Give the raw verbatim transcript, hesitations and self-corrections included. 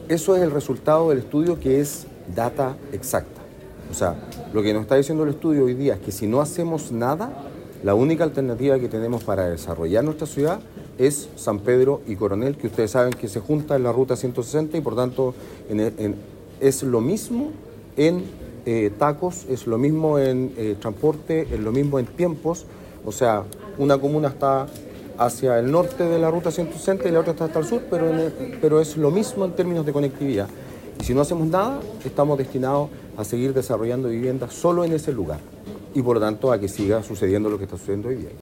Eso es el resultado del estudio, que es data exacta. O sea, lo que nos está diciendo el estudio hoy día es que si no hacemos nada, la única alternativa que tenemos para desarrollar nuestra ciudad es San Pedro y Coronel, que ustedes saben que se junta en la ruta ciento sesenta y por tanto en, en, es lo mismo en eh, tacos, es lo mismo en eh, transporte, es lo mismo en tiempos. O sea, una comuna está hacia el norte de la ruta ciento sesenta y la otra está hasta el sur, pero, en el, pero es lo mismo en términos de conectividad. Y si no hacemos nada, estamos destinados a seguir desarrollando viviendas solo en ese lugar y por lo tanto a que siga sucediendo lo que está sucediendo hoy día.